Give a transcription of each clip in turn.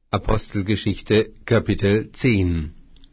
Apostelgeschichte, Kapitel 10.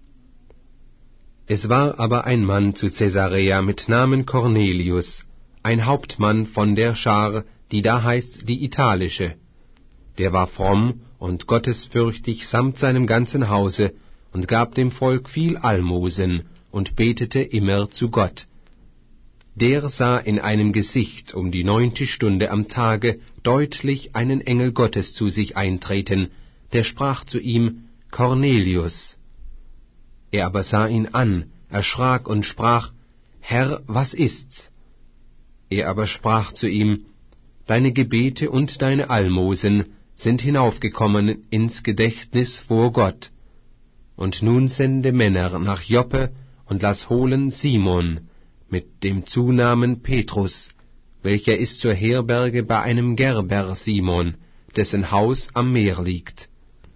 Es war aber ein Mann zu Caesarea mit Namen Cornelius, ein Hauptmann von der Schar, die da heißt die Italische. Der war fromm und gottesfürchtig samt seinem ganzen Hause und gab dem Volk viel Almosen und betete immer zu Gott. Der sah in einem Gesicht um die 9. Stunde am Tage deutlich einen Engel Gottes zu sich eintreten, der sprach zu ihm, Cornelius. Er aber sah ihn an, erschrak und sprach, Herr, was ist's? Er aber sprach zu ihm, Deine Gebete und deine Almosen sind hinaufgekommen ins Gedächtnis vor Gott. Und nun sende Männer nach Joppe und lass holen Simon, mit dem Zunamen Petrus, welcher ist zur Herberge bei einem Gerber Simon, dessen Haus am Meer liegt.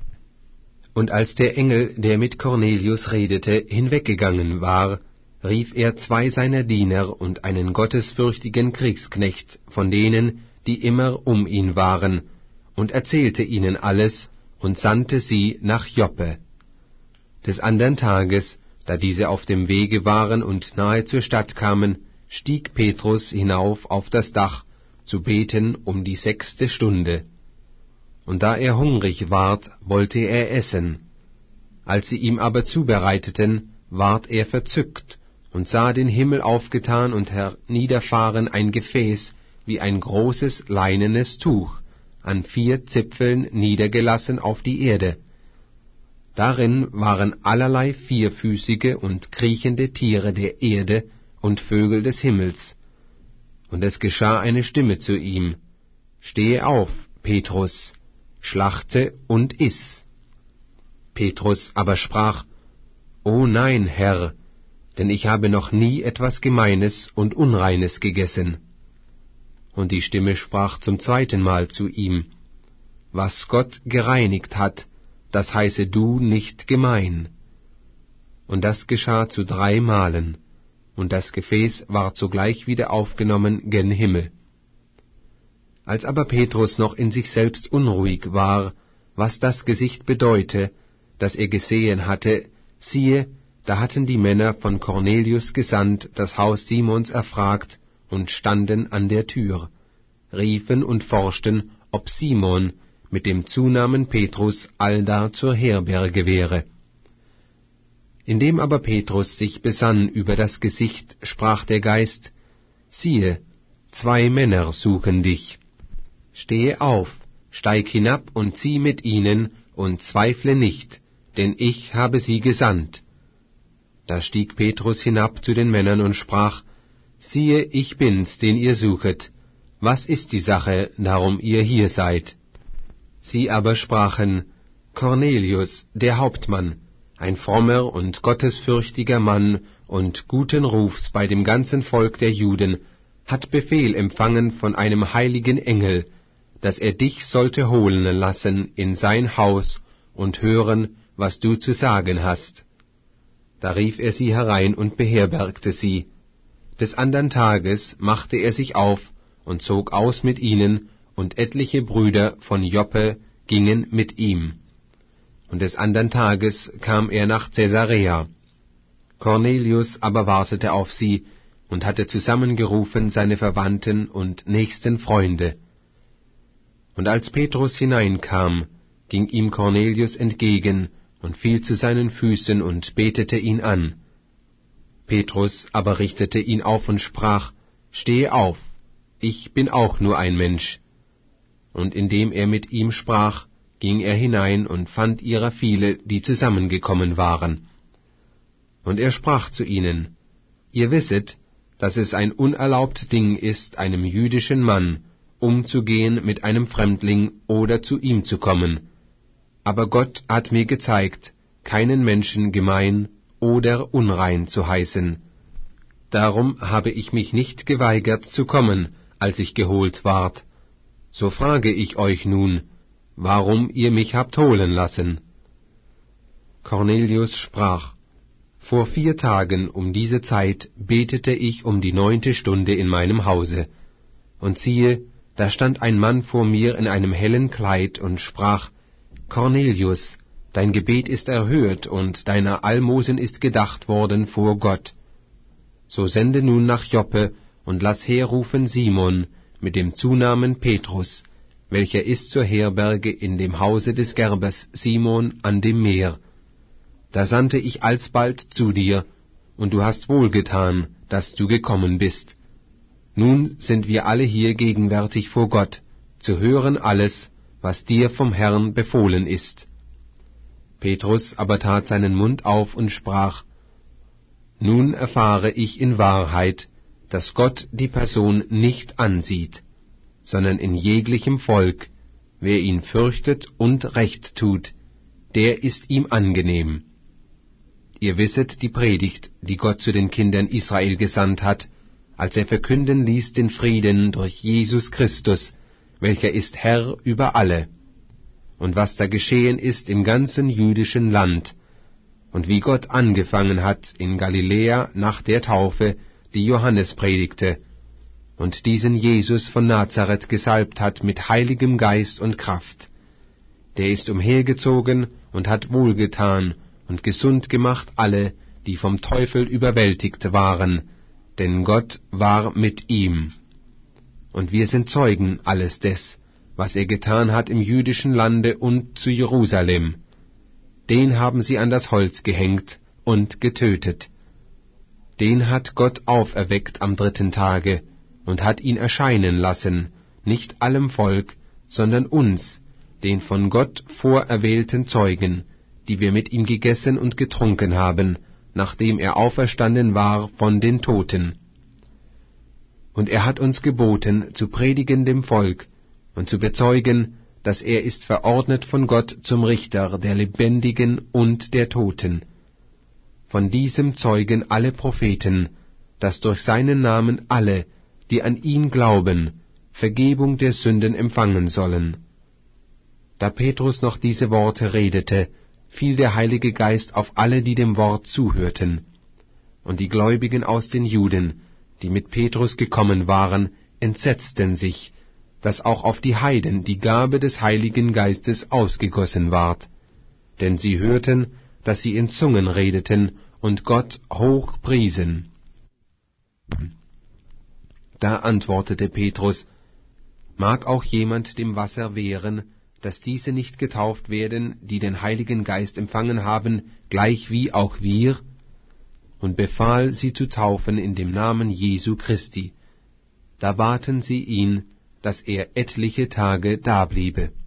Und als der Engel, der mit Cornelius redete, hinweggegangen war, rief er 2 seiner Diener und einen gottesfürchtigen Kriegsknecht von denen, die immer um ihn waren, und erzählte ihnen alles und sandte sie nach Joppe. Des andern Tages, da diese auf dem Wege waren und nahe zur Stadt kamen, stieg Petrus hinauf auf das Dach, zu beten um die 6. Stunde. Und da er hungrig ward, wollte er essen. Als sie ihm aber zubereiteten, ward er verzückt und sah den Himmel aufgetan und herniederfahren ein Gefäß wie ein großes leinenes Tuch, an 4 Zipfeln niedergelassen auf die Erde. Darin waren allerlei vierfüßige und kriechende Tiere der Erde und Vögel des Himmels. Und es geschah eine Stimme zu ihm, Stehe auf, Petrus, schlachte und iss. Petrus aber sprach, O nein, Herr, denn ich habe noch nie etwas Gemeines und Unreines gegessen. Und die Stimme sprach zum 2. Mal zu ihm, Was Gott gereinigt hat, das heiße du nicht gemein. Und das geschah zu 3 Malen, und das Gefäß ward sogleich wieder aufgenommen gen Himmel. Als aber Petrus noch in sich selbst unruhig war, was das Gesicht bedeute, das er gesehen hatte, siehe, da hatten die Männer von Cornelius gesandt, das Haus Simons erfragt, und standen an der Tür, riefen und forschten, ob Simon mit dem Zunamen Petrus allda zur Herberge wäre. Indem aber Petrus sich besann über das Gesicht, sprach der Geist, Siehe, 2 Männer suchen dich. Stehe auf, steig hinab und zieh mit ihnen, und zweifle nicht, denn ich habe sie gesandt. Da stieg Petrus hinab zu den Männern und sprach, Siehe, ich bin's, den ihr suchet. Was ist die Sache, darum ihr hier seid? Sie aber sprachen, Cornelius, der Hauptmann, ein frommer und gottesfürchtiger Mann und guten Rufs bei dem ganzen Volk der Juden, hat Befehl empfangen von einem heiligen Engel, dass er dich sollte holen lassen in sein Haus und hören, was du zu sagen hast. Da rief er sie herein und beherbergte sie. Des andern Tages machte er sich auf und zog aus mit ihnen, und etliche Brüder von Joppe gingen mit ihm. Und des andern Tages kam er nach Caesarea. Cornelius aber wartete auf sie und hatte zusammengerufen seine Verwandten und nächsten Freunde. Und als Petrus hineinkam, ging ihm Cornelius entgegen und fiel zu seinen Füßen und betete ihn an. Petrus aber richtete ihn auf und sprach, Stehe auf, ich bin auch nur ein Mensch. Und indem er mit ihm sprach, ging er hinein und fand ihrer viele, die zusammengekommen waren. Und er sprach zu ihnen, Ihr wisset, dass es ein unerlaubt Ding ist, einem jüdischen Mann umzugehen mit einem Fremdling oder zu ihm zu kommen. Aber Gott hat mir gezeigt, keinen Menschen gemein oder unrein zu heißen. Darum habe ich mich nicht geweigert zu kommen, als ich geholt ward. So frage ich euch nun, warum ihr mich habt holen lassen. Cornelius sprach, Vor 4 Tagen um diese Zeit betete ich um die 9. Stunde in meinem Hause. Und siehe, da stand ein Mann vor mir in einem hellen Kleid und sprach, Cornelius, dein Gebet ist erhört und deiner Almosen ist gedacht worden vor Gott. So sende nun nach Joppe und lass herrufen Simon mit dem Zunamen Petrus, welcher ist zur Herberge in dem Hause des Gerbers Simon an dem Meer. Da sandte ich alsbald zu dir, und du hast wohlgetan, dass du gekommen bist. Nun sind wir alle hier gegenwärtig vor Gott, zu hören alles, was dir vom Herrn befohlen ist. Petrus aber tat seinen Mund auf und sprach: Nun erfahre ich in Wahrheit, dass Gott die Person nicht ansieht, sondern in jeglichem Volk, wer ihn fürchtet und Recht tut, der ist ihm angenehm. Ihr wisset die Predigt, die Gott zu den Kindern Israel gesandt hat, als er verkünden ließ den Frieden durch Jesus Christus, welcher ist Herr über alle, und was da geschehen ist im ganzen jüdischen Land, und wie Gott angefangen hat in Galiläa nach der Taufe, die Johannes predigte, und diesen Jesus von Nazareth gesalbt hat mit heiligem Geist und Kraft. Der ist umhergezogen und hat wohlgetan und gesund gemacht alle, die vom Teufel überwältigt waren, denn Gott war mit ihm. Und wir sind Zeugen alles des, was er getan hat im jüdischen Lande und zu Jerusalem. Den haben sie an das Holz gehängt und getötet. Den hat Gott auferweckt am 3. Tage und hat ihn erscheinen lassen, nicht allem Volk, sondern uns, den von Gott vorerwählten Zeugen, die wir mit ihm gegessen und getrunken haben, nachdem er auferstanden war von den Toten. Und er hat uns geboten, zu predigen dem Volk und zu bezeugen, dass er ist verordnet von Gott zum Richter der Lebendigen und der Toten. Von diesem zeugen alle Propheten, dass durch seinen Namen alle, die an ihn glauben, Vergebung der Sünden empfangen sollen. Da Petrus noch diese Worte redete, fiel der Heilige Geist auf alle, die dem Wort zuhörten. Und die Gläubigen aus den Juden, die mit Petrus gekommen waren, entsetzten sich, dass auch auf die Heiden die Gabe des Heiligen Geistes ausgegossen ward. Denn sie hörten, dass sie in Zungen redeten und Gott hoch priesen. Da antwortete Petrus: Mag auch jemand dem Wasser wehren, dass diese nicht getauft werden, die den Heiligen Geist empfangen haben, gleich wie auch wir? Und befahl, sie zu taufen in dem Namen Jesu Christi. Da baten sie ihn, dass er etliche Tage dabliebe.